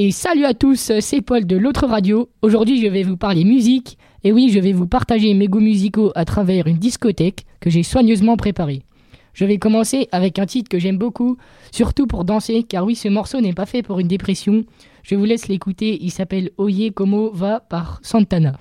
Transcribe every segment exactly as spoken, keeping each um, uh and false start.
Et salut à tous, c'est Paul de l'autre radio. Aujourd'hui, je vais vous parler musique. Et oui, je vais vous partager mes goûts musicaux à travers une discothèque que j'ai soigneusement préparée. Je vais commencer avec un titre que j'aime beaucoup, surtout pour danser, car oui, ce morceau n'est pas fait pour une dépression. Je vous laisse l'écouter, il s'appelle Oye Como Va par Santana.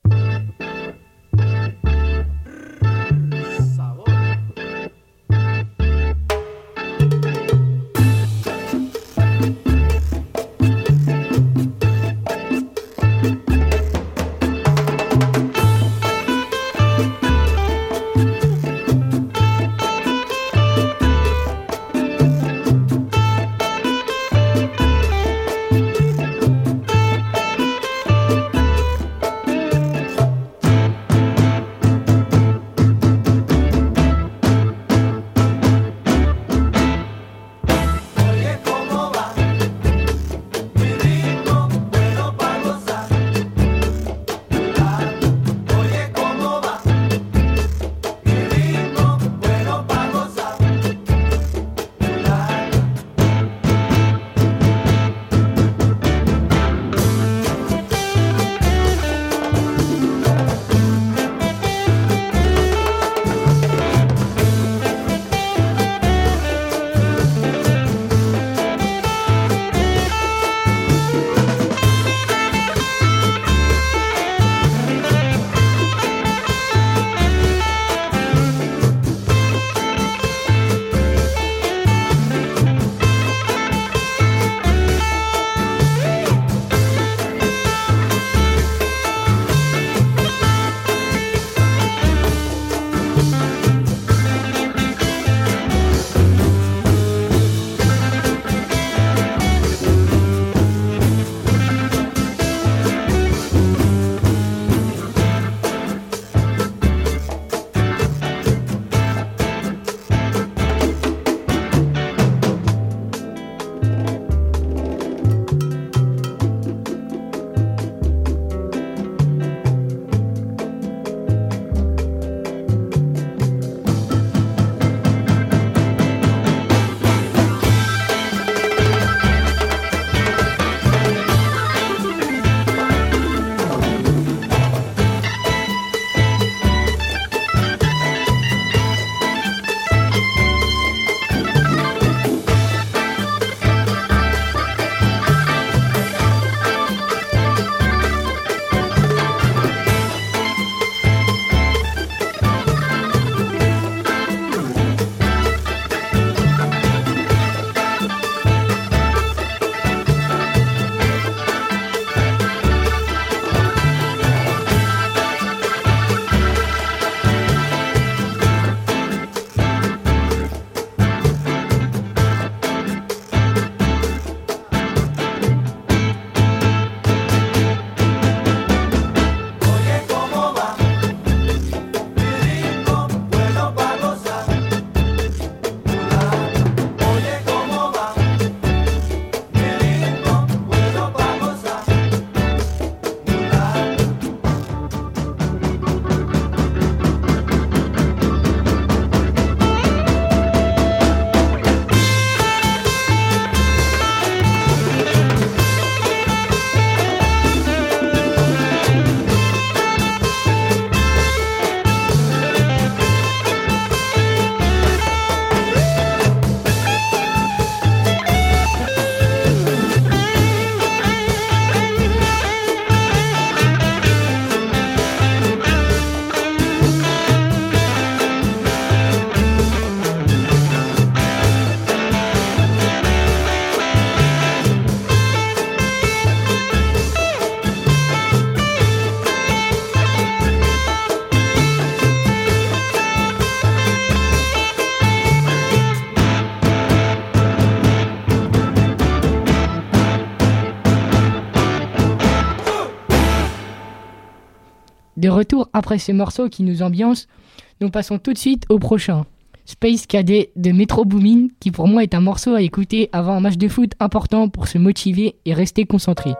De retour après ce morceau qui nous ambiance, nous passons tout de suite au prochain. Space Cadet de Metro Boomin, qui pour moi est un morceau à écouter avant un match de foot important pour se motiver et rester concentré.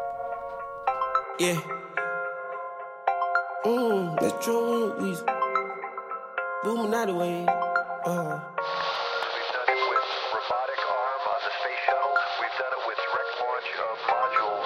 Yeah. Mm, Metro Boomin, booming out the way. Uh. We've done it with robotic arm on the space shuttle. We've done it with direct launch of modules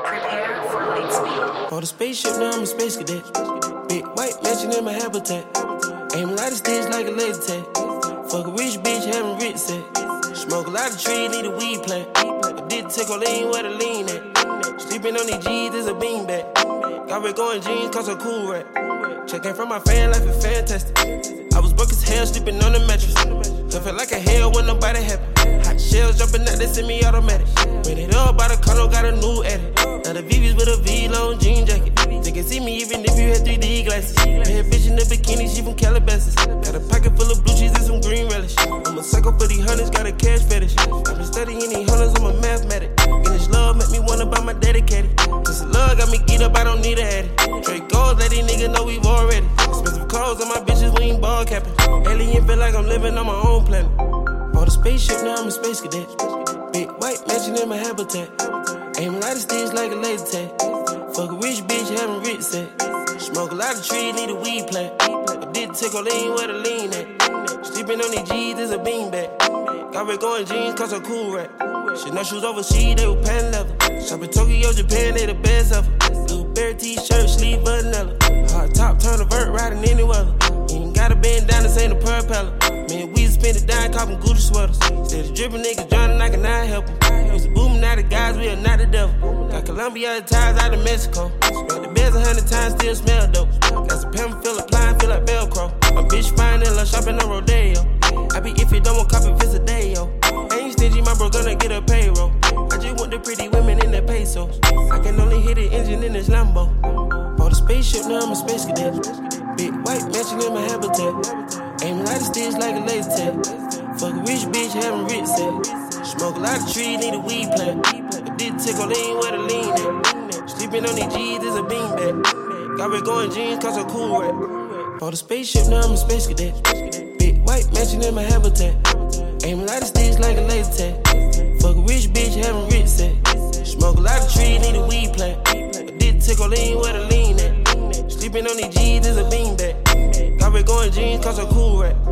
Prepare for light speed. For the spaceship, now I'm a space cadet. Big white mansion in my habitat. Aim a lot of sticks like a laser tag. Fuck a rich bitch, having rich set. Smoke a lot of trees, need a weed plant. I did take a lean where the lean at. Sleeping on these G's is a beanbag. Got red going jeans, cause a cool rap. Checking from my fan life is fantastic. I was broke as hell, sleeping on the mattress. I felt like a hell when nobody happy. Hot shells jumping out, they semi-automatic. When it up by the condo, got a new edit. Now the V V's with a V-long jean jacket. They can see me even if you had three D glasses. Bad bitch in the bikini, she from Calabasas. Got a pocket full of blue cheese and some green relish. I'm a psycho for these hunters, got a cash fetish. I've been studying these hunters, I'm a mathematic. And this love make me wanna buy my dedicated. Cause the love got me geeked up, I don't need a addict. Trade goals, let these niggas know we've already. Expensive clothes on my bitches, we ain't ball capping. Alien feel like I'm living on my own planet. Bought a spaceship, now I'm a space cadet. Big white mansion in my habitat. Aim a lot of sticks like a laser tag. Fuck a rich bitch, having rich set. Smoke a lot of trees, need a weed plant. I did take a lean where the lean at. Sleeping on these G's is a beanbag. Got red going jeans, cause a cool rap. Shit, no shoes overseas, they were pan leather. Shop in Tokyo, Japan, they the best ever. Blueberry t-shirt, sleeve vanilla. Hard top, turn a vert, riding any weather. You ain't gotta bend down, this ain't a propeller. Man, we spend it down, copping Gucci sweaters. Instead of dripping niggas drowning, I cannot help them. Used to booming out the guys, we are not the devil. Got Colombia ties out of Mexico. Spent the beds a hundred times, still smell dope. Got some pimp, feel applying, feel like Velcro. My bitch fine and love shopping on Rodeo. I be if you don't want copy, visit a day, yo. Ain't stingy, my bro gonna get a payroll. I just want the pretty women in the pesos. I can only hit the engine in this Lambo. Bought a spaceship, now I'm a space cadet. Big white mansion in my habitat. Aim a lot of sticks like a laser tag. Fuck a rich bitch, having rich set. Smoke a lot of trees, need a weed plant. I did take a lean where the lean at. Sleeping on these G's is a beanbag. Got red going jeans, cause a cool rap. Bought a spaceship, now I'm a space cadet. Big white mansion in my habitat. Aim a lot of sticks like a laser tag. Fuck a rich bitch, having rich set. Smoke a lot of trees, need a weed plant. I did take a lean where the lean at. Sleeping on these G's is a beanbag. Got red going jeans, cause a cool rap.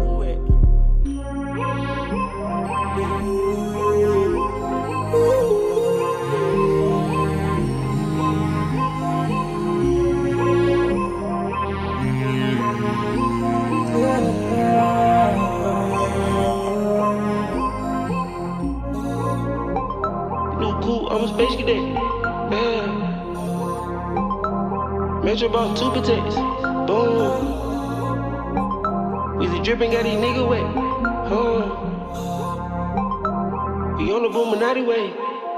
I'm a space cadet. Yeah. Metro bought two protects. Boom. Weezy dripping, got these niggas wet. Huh. We on the Illuminati way.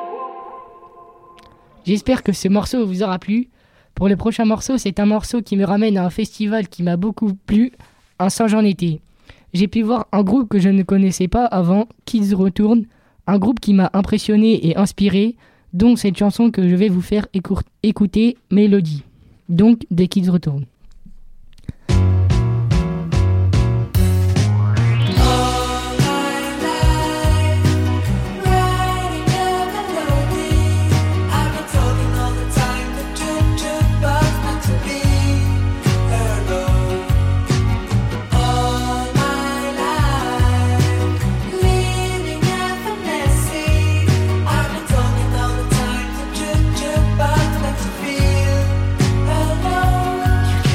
J'espère que ce morceau vous aura plu. Pour le prochain morceau, c'est un morceau qui me ramène à un festival qui m'a beaucoup plu, un singe en été. J'ai pu voir un groupe que je ne connaissais pas avant, Kids Retourne, un groupe qui m'a impressionné et inspiré, dont cette chanson que je vais vous faire écour- écouter, Mélodie. Donc, des Kids Retourne. Feel alone.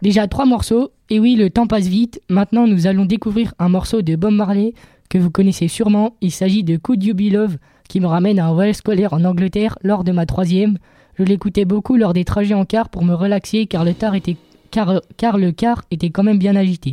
Déjà trois morceaux, et oui, le temps passe vite. Maintenant, nous allons découvrir un morceau de Bob Marley que vous connaissez sûrement. Il s'agit de Could You Be Love, qui me ramène à un voyage scolaire en Angleterre lors de ma troisième. Je l'écoutais beaucoup lors des trajets en car pour me relaxer car le, tar était, car, car le car était quand même bien agité.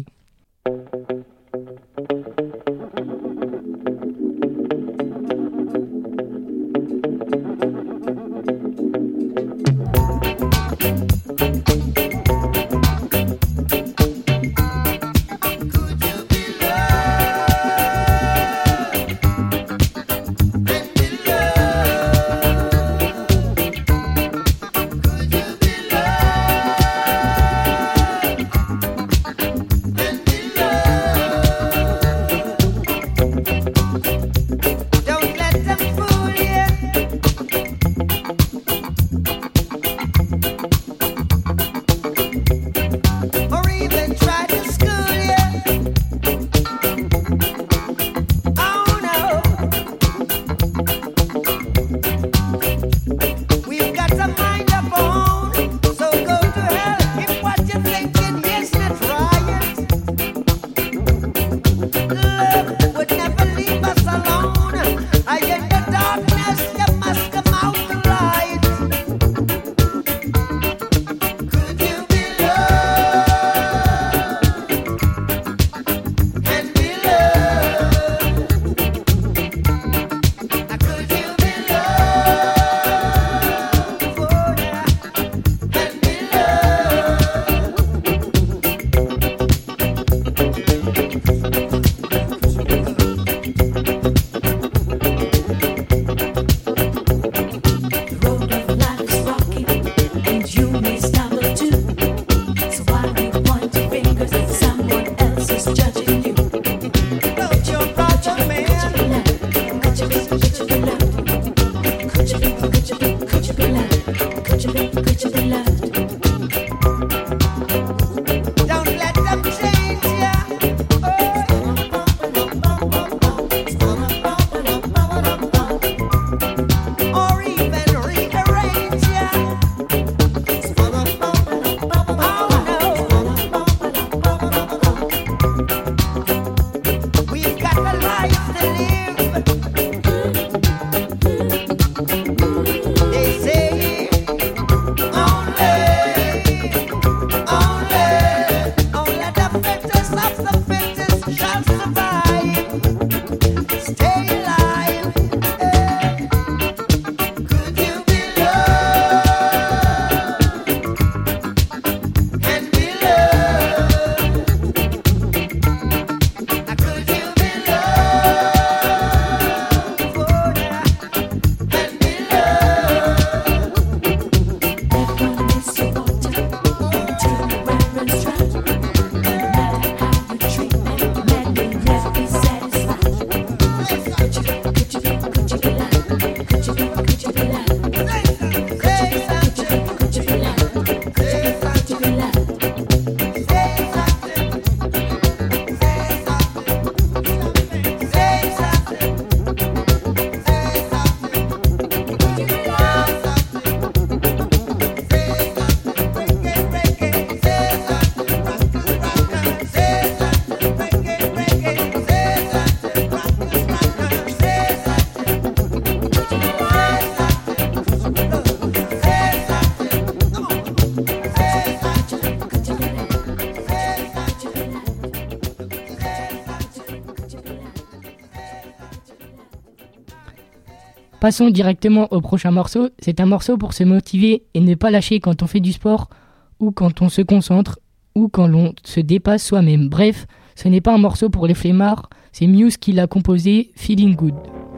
Passons directement au prochain morceau. C'est un morceau pour se motiver et ne pas lâcher quand on fait du sport ou quand on se concentre ou quand l'on se dépasse soi-même. Bref, ce n'est pas un morceau pour les flemmards, c'est Muse qui l'a composé, Feeling Good.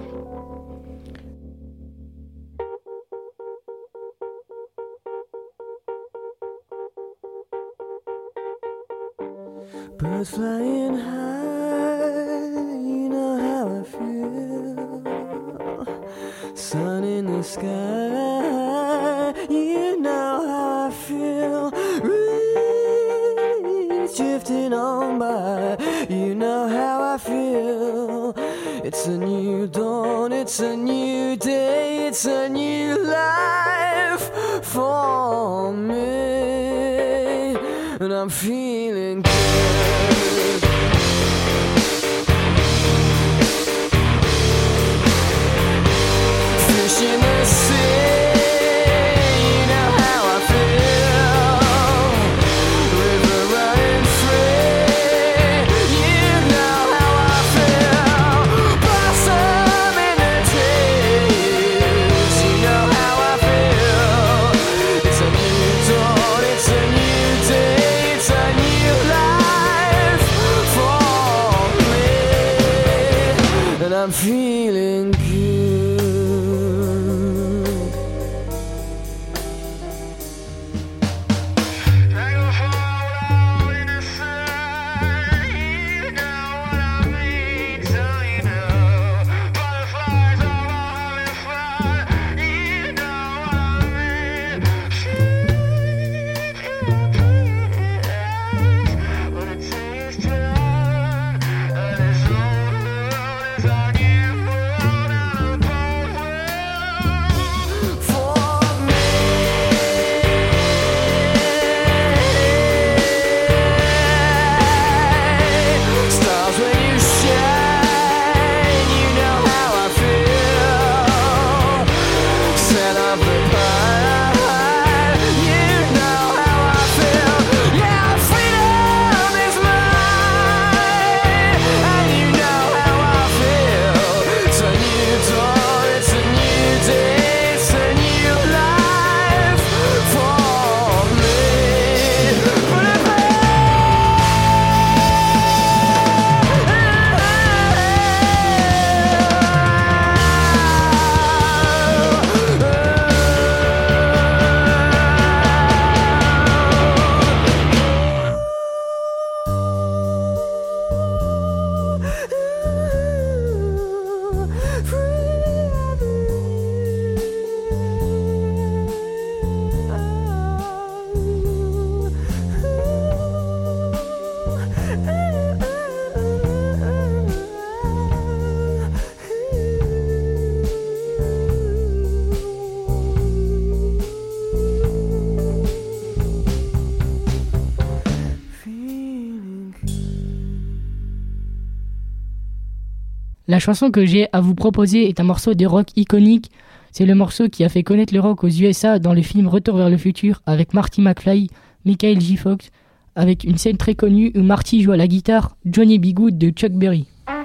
Birds flying high, you know how I feel. Sun in the sky, you know how I feel. Breeze drifting on by, you know how I feel. It's a new dawn, it's a new day, it's a new life for me. and I'm feeling good. Fish in the sea, you know how I feel. River running free, you know how I feel. Blossom in the trees, you know how I feel. It's a new dawn, it's a new day, it's a new life for me, and I'm feeling good. La chanson que j'ai à vous proposer est un morceau de rock iconique. C'est le morceau qui a fait connaître le rock aux U S A dans le film Retour vers le futur avec Marty McFly, Michael J. Fox, avec une scène très connue où Marty joue à la guitare Johnny B. Good de Chuck Berry.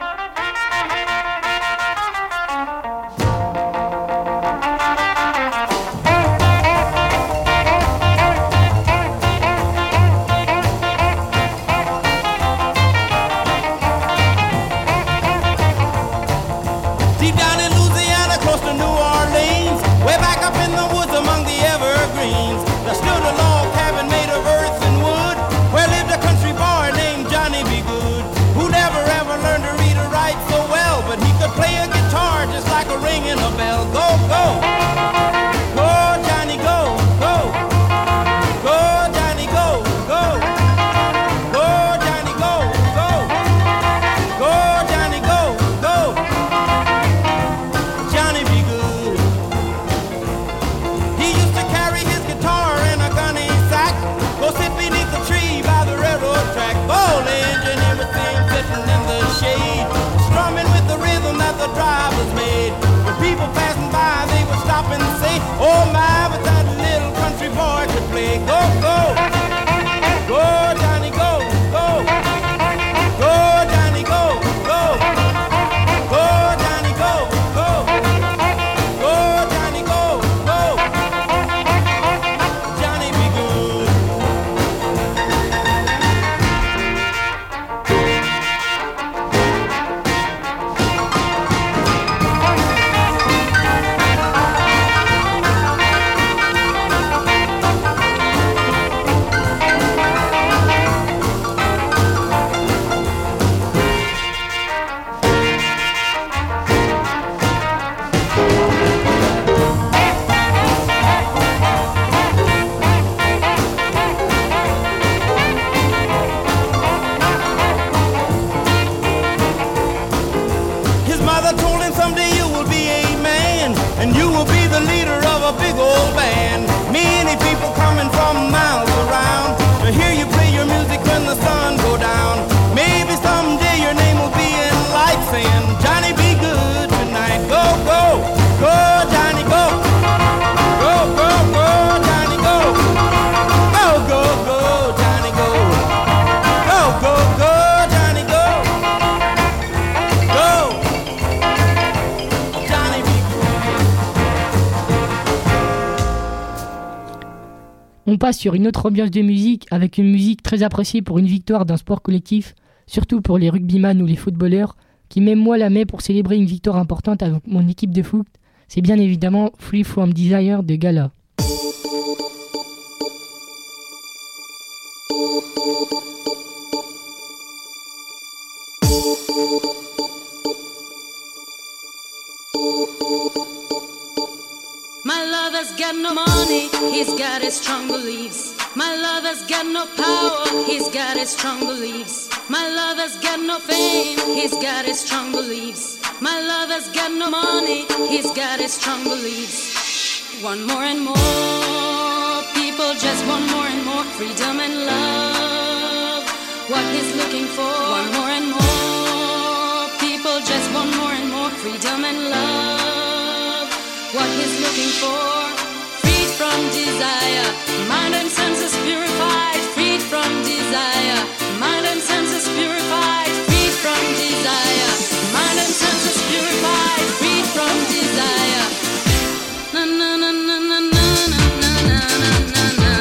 Deep down in Louisiana, close to New Orleans, way back up in the woods among the evergreens, there stood a log cabin made of earth and wood, where lived a country boy named Johnny B. Good, who never ever learned to passe sur une autre ambiance de musique, avec une musique très appréciée pour une victoire d'un sport collectif, surtout pour les rugbyman ou les footballeurs, qui même moi la met pour célébrer une victoire importante avec mon équipe de foot. C'est bien évidemment Free From Desire de Gala. My lover's got no money, he's got his strong beliefs. My lover's got no power, he's got his strong beliefs. My lover's got no fame, he's got his strong beliefs. My lover's got no money, he's got his strong beliefs. Want more and more, people just want more and more freedom and love. What he's looking for, want more and more, people just want more and more freedom and love. What he's looking for, freed from desire, mind and senses purified, freed from desire, mind and senses purified, freed from desire, mind and senses purified, freed from desire. Na na na na na na na na na na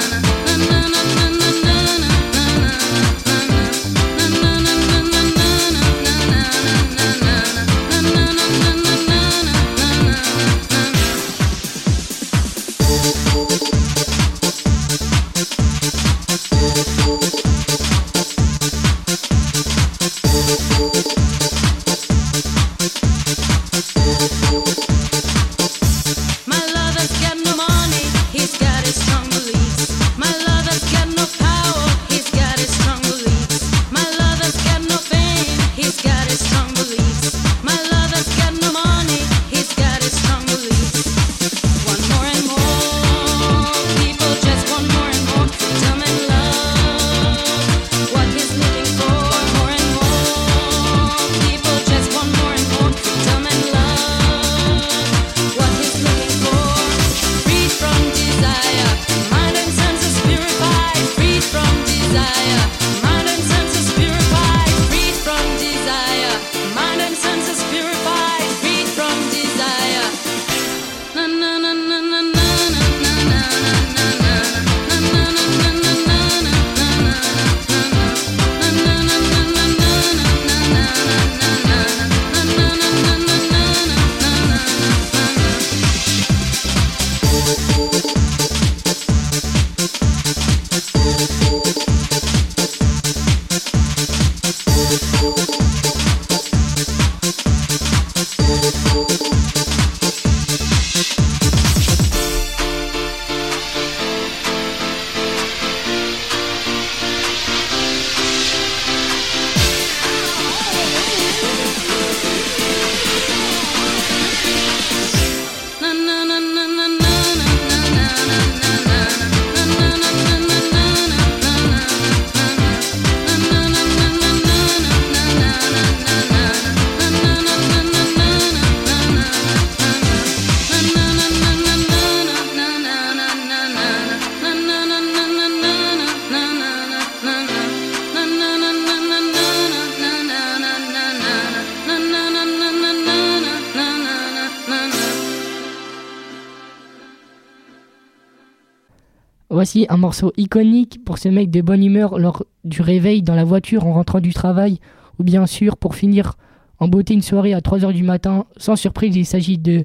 Voici un morceau iconique pour se mettre de bonne humeur lors du réveil dans la voiture en rentrant du travail, ou bien sûr pour finir en beauté une soirée à trois heures du matin. Sans surprise, il s'agit de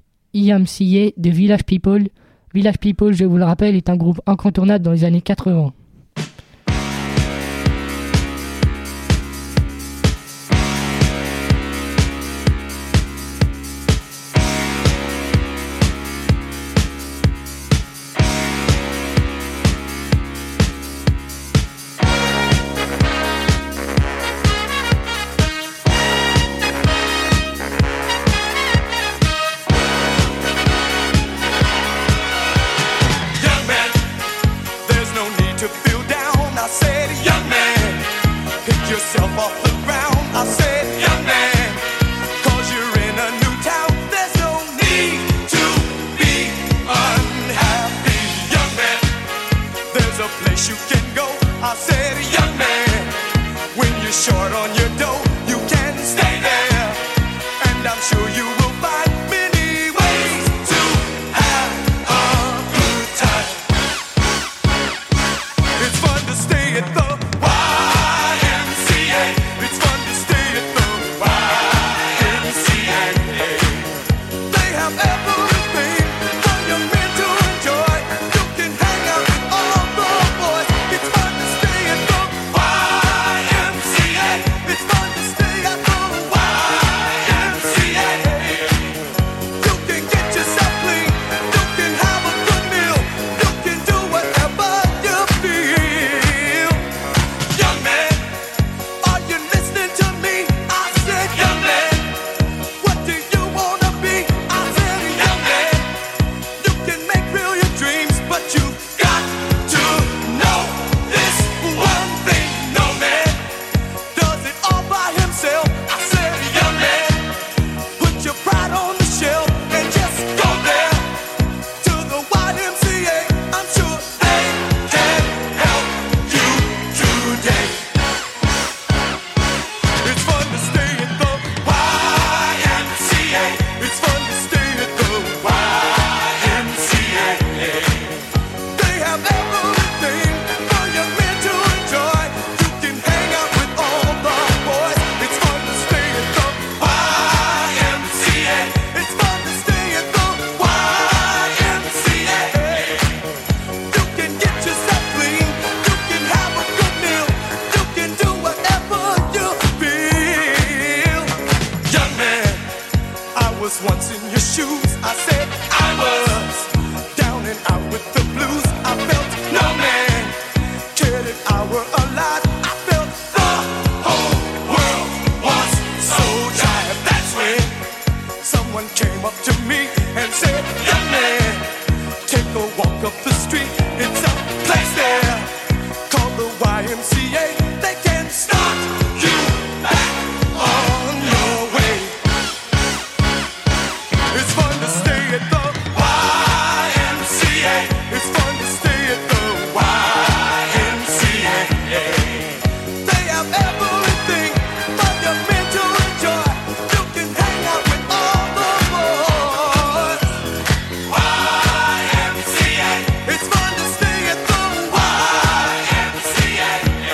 I M C A de Village People. Village People, je vous le rappelle, est un groupe incontournable dans les années quatre-vingts. was once in your shoes. I said I was down and out with the blues. I felt no man cared if I were alive. I felt the whole world was so tired. That's when someone came up to me and said, young man, take a walk up the street. It's a place there called the Y M C A. They can start you back on your way. It's fun to stay at the Y M C A. It's fun to stay at the Y M C A. They have everything for your men to enjoy. You can hang out with all the boys. Y M C A. It's fun to stay at the Y M C A.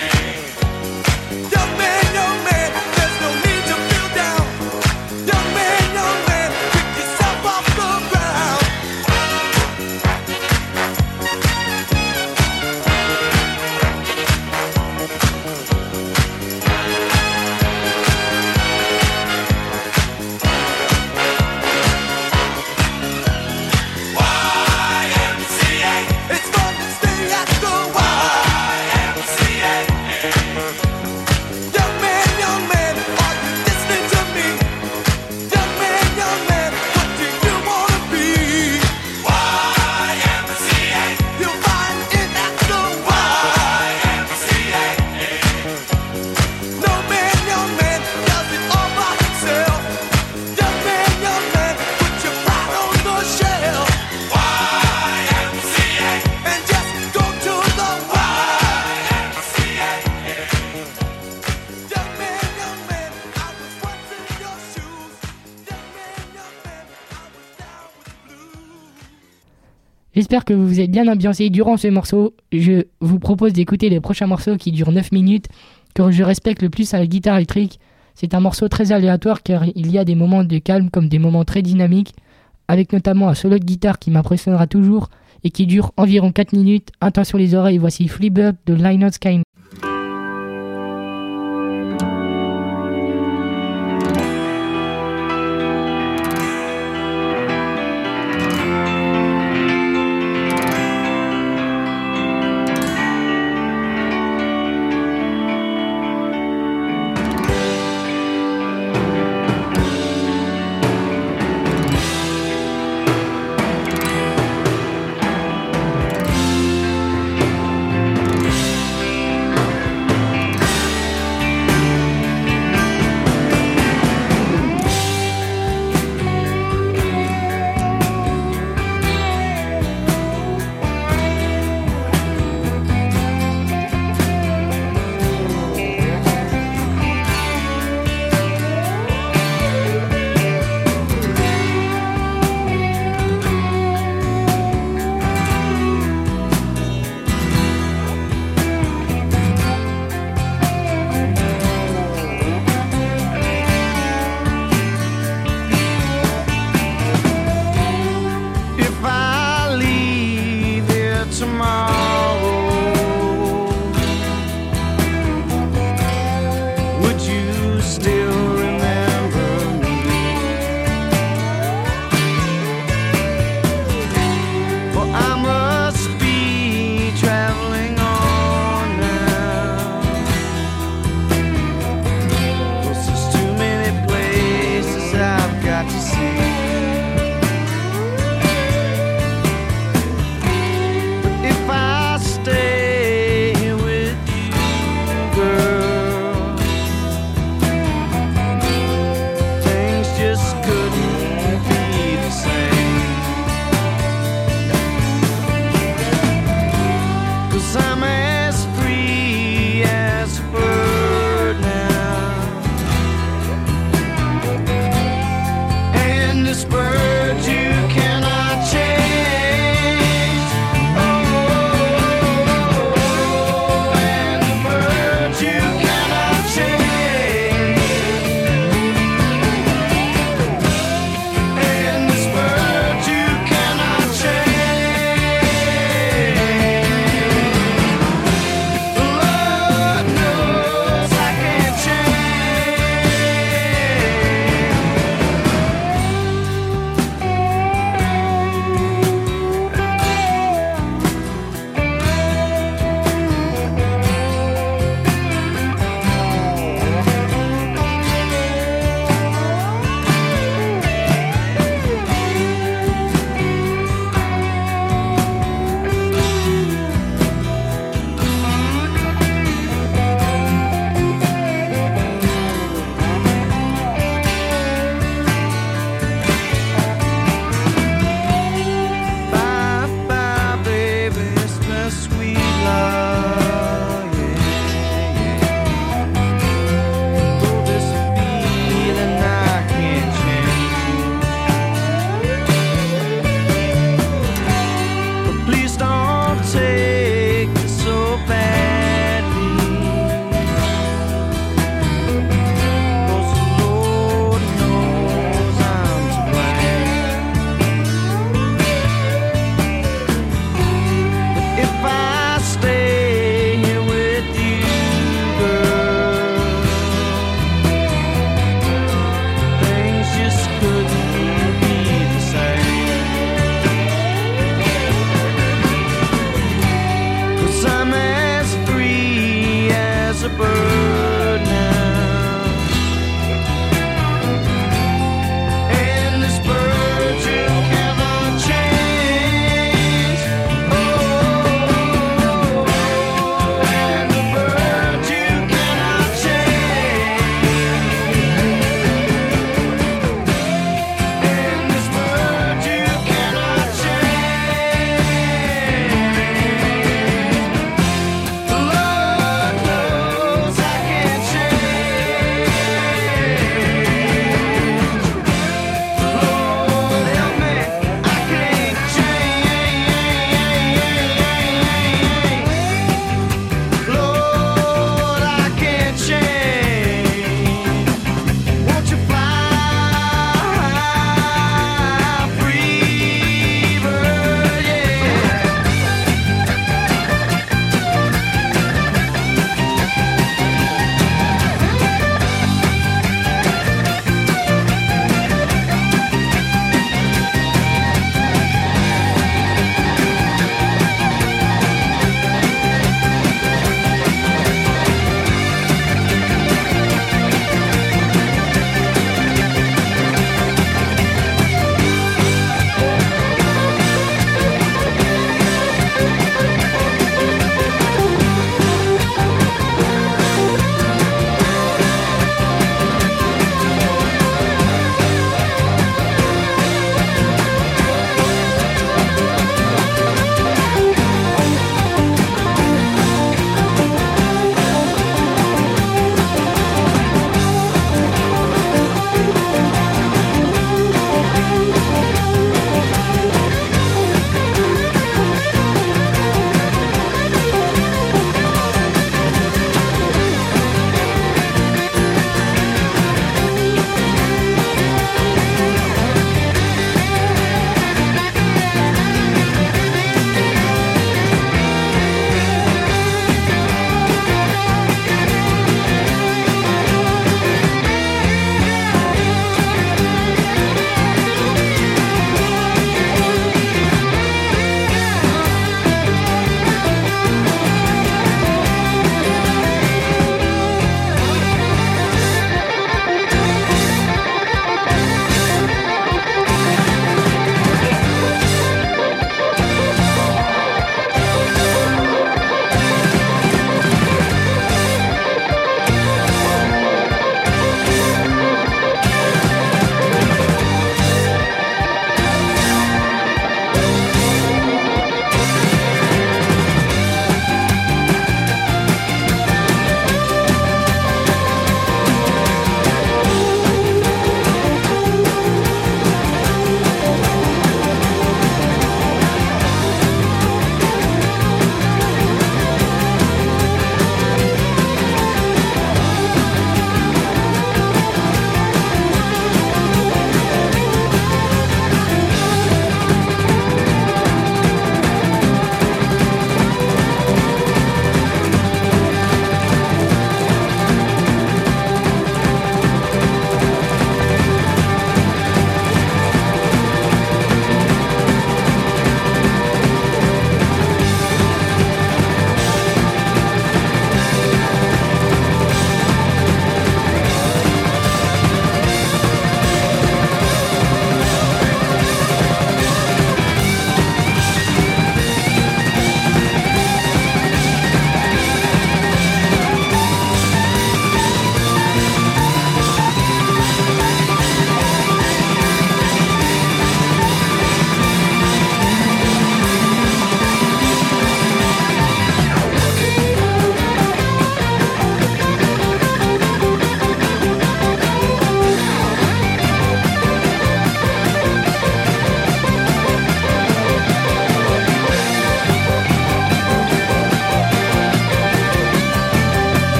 Young man, young man, there's no need to feel down. Young man, young man, pick yourself off the ground. Y M C A. It's fun to stay at the Y M C A. Young man, young man, are you listening to me? Young man, young man, what do you wanna be? Y M C A. You'll find it at the Y M C A. No man, young man, does it all by himself. Young man, young man, put your pride on the shelf. Y M C A. And just go to the Y M C A. Young man, young man, I was once in your shoes. Young man, young man, I was down with the blues. J'espère que vous vous êtes bien ambiancés durant ce morceau. Je vous propose d'écouter les prochains morceaux qui durent neuf minutes, que je respecte le plus à la guitare électrique. C'est un morceau très aléatoire car il y a des moments de calme comme des moments très dynamiques, avec notamment un solo de guitare qui m'impressionnera toujours et qui dure environ quatre minutes. Attention les oreilles, voici Flip Up de Lynyrd Skynyrd. Young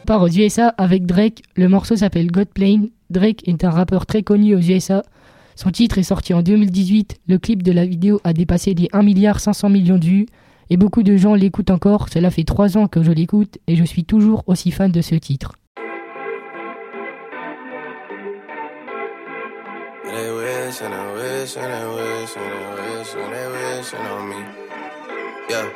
part aux U S A avec Drake. Le morceau s'appelle God Plane. Drake est un rappeur très connu aux U S A. Son titre est sorti en deux mille dix-huit. Le clip de la vidéo a dépassé les un milliard cinq cents millions de vues. Et beaucoup de gens l'écoutent encore. Cela fait trois ans que je l'écoute et je suis toujours aussi fan de ce titre. They wish and they wish and they wish and they wish and they wishing on me. Yeah.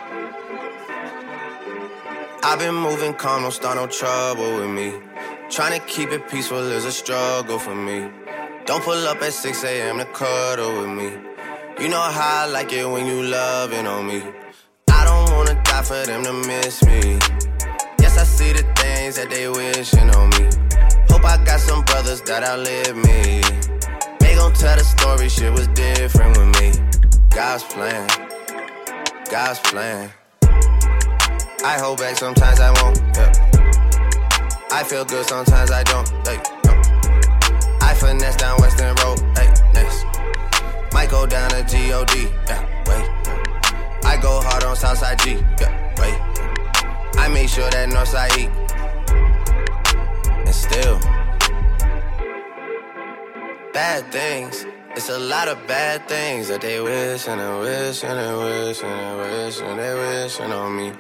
I've been moving calm, don't start no trouble with me. Trying to keep it peaceful is a struggle for me. Don't pull up at six a.m. to cuddle with me. You know how I like it when you loving on me. I don't wanna die for them to miss me. Yes, I see the things that they wishing on me. Hope I got some brothers that outlive me. They gon' tell the story, shit was different with me. God's plan, God's plan. I hold back, sometimes I won't, yeah. I feel good, sometimes I don't, hey, no. I finesse down Western Road, hey, next. Might go down to G O D, yeah, wait. I go hard on Southside G, yeah, wait. I make sure that Northside eat. And still bad things, it's a lot of bad things that they wish and they wish and they wish and they wish and they wishing on me.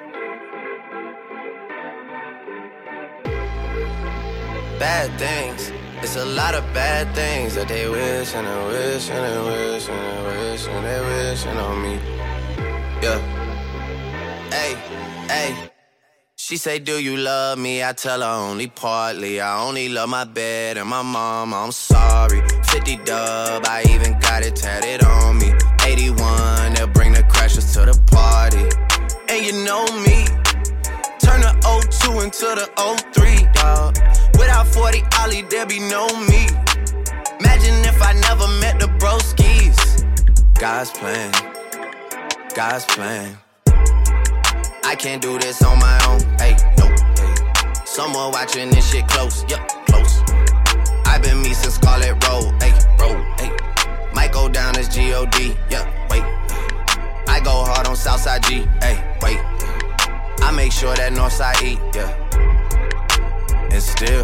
Bad things, it's a lot of bad things that they wish and they wish and they wish and they wish and they wishing on me. Yeah. Hey, hey. She say, do you love me? I tell her only partly. I only love my bed and my mama, I'm sorry. fifty dub, I even got it tatted on me. eighty-one, they'll bring the crashers to the party. And you know me, turn the oh two into the oh three, dawg. Without forty Ollie, there be no me. Imagine if I never met the broskies. God's plan, God's plan. I can't do this on my own, hey, no, hey. Someone watching this shit close, yep, close. I've been me since Scarlet Road, hey, road, hey. Might go down as G O D, yeah, wait. I go hard on Southside G, hey, wait. I make sure that Northside eat, yeah. And still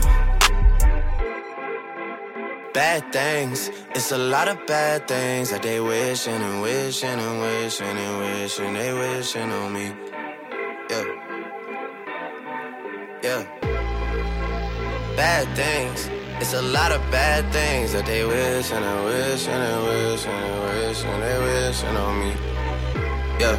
bad things, it's a lot of bad things that they wishing and wishing and wishing and wishing they wishing on me. Yeah, yeah. Bad things, it's a lot of bad things that they wish and they wish and they wish and they wish and they wishing on me. Yeah.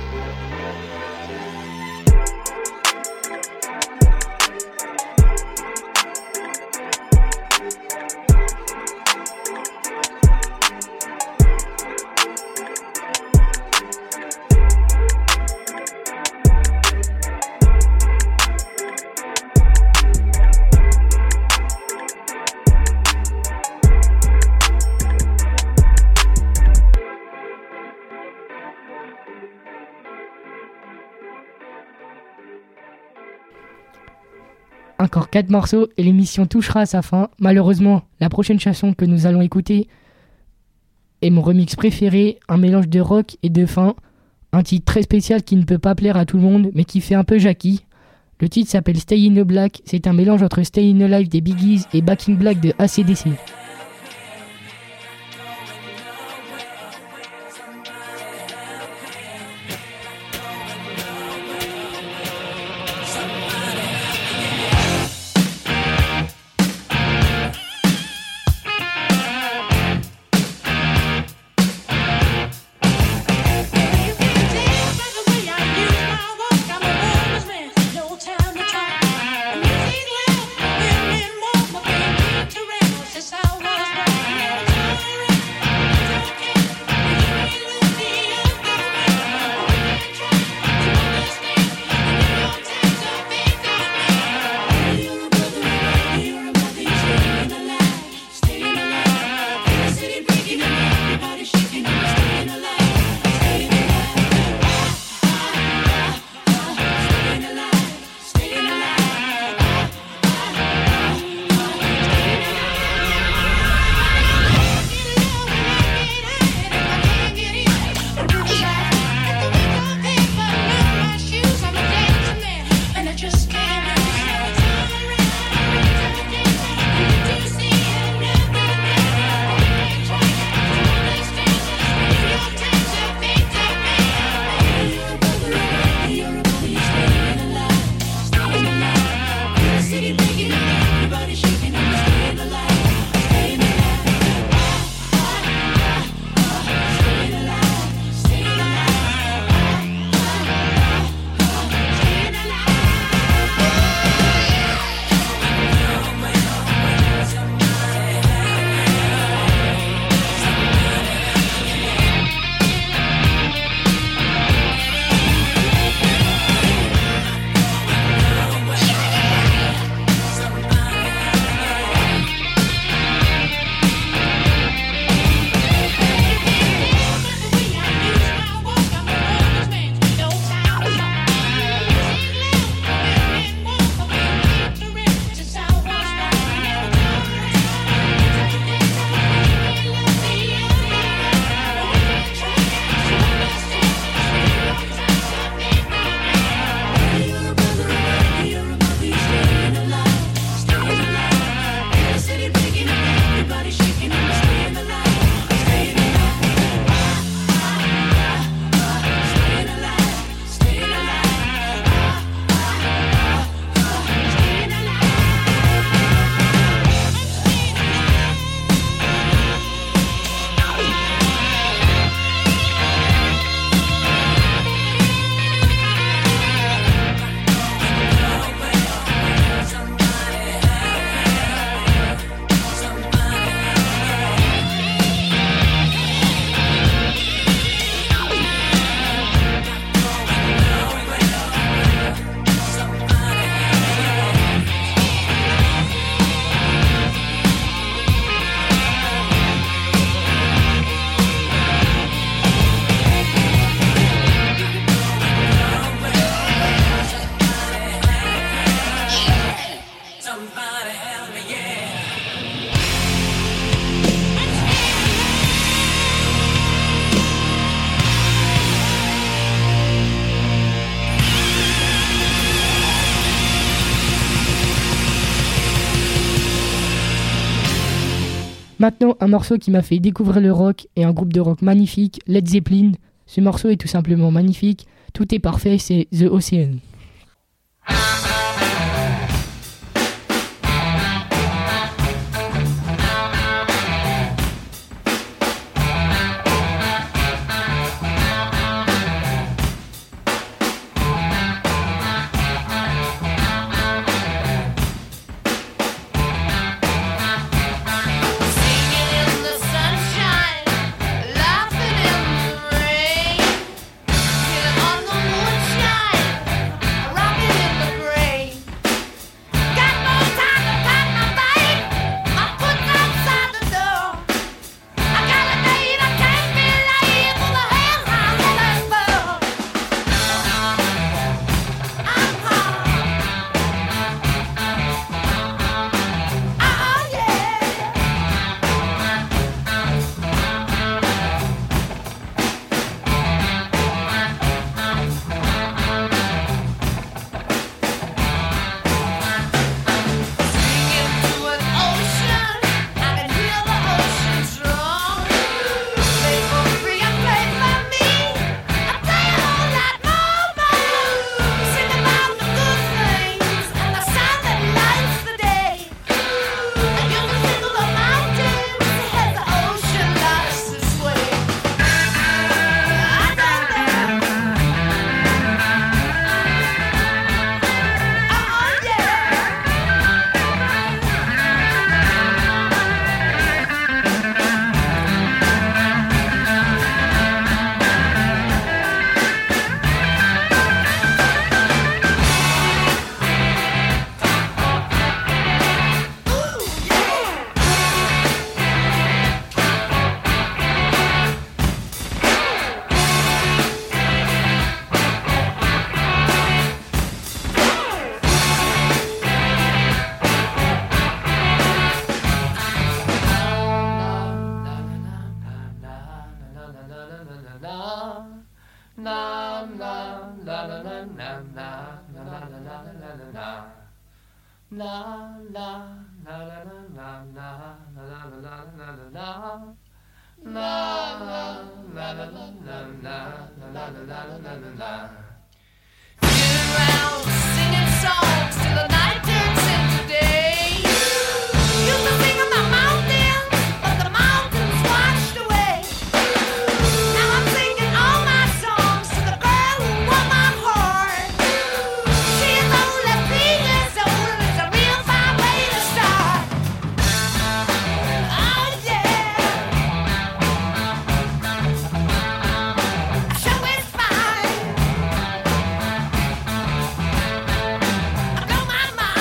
Encore quatre morceaux et l'émission touchera à sa fin. Malheureusement, la prochaine chanson que nous allons écouter est mon remix préféré, un mélange de rock et de fin. Un titre très spécial qui ne peut pas plaire à tout le monde, mais qui fait un peu Jackie. Le titre s'appelle Stay in the Black. C'est un mélange entre Stay in the Life des Bee Gees et Back in Black de A C D C. This house Maintenant, un morceau qui m'a fait découvrir le rock et un groupe de rock magnifique, Led Zeppelin. Ce morceau est tout simplement magnifique. Tout est parfait, c'est The Ocean. Go my mind.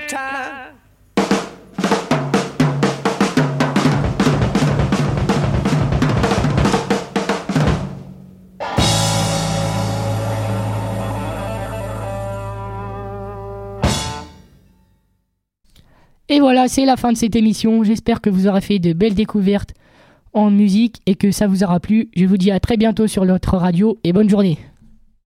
time. Et voilà, c'est la fin de cette émission. J'espère que vous aurez fait de belles découvertes en musique et que ça vous aura plu. Je vous dis à très bientôt sur notre radio et bonne journée.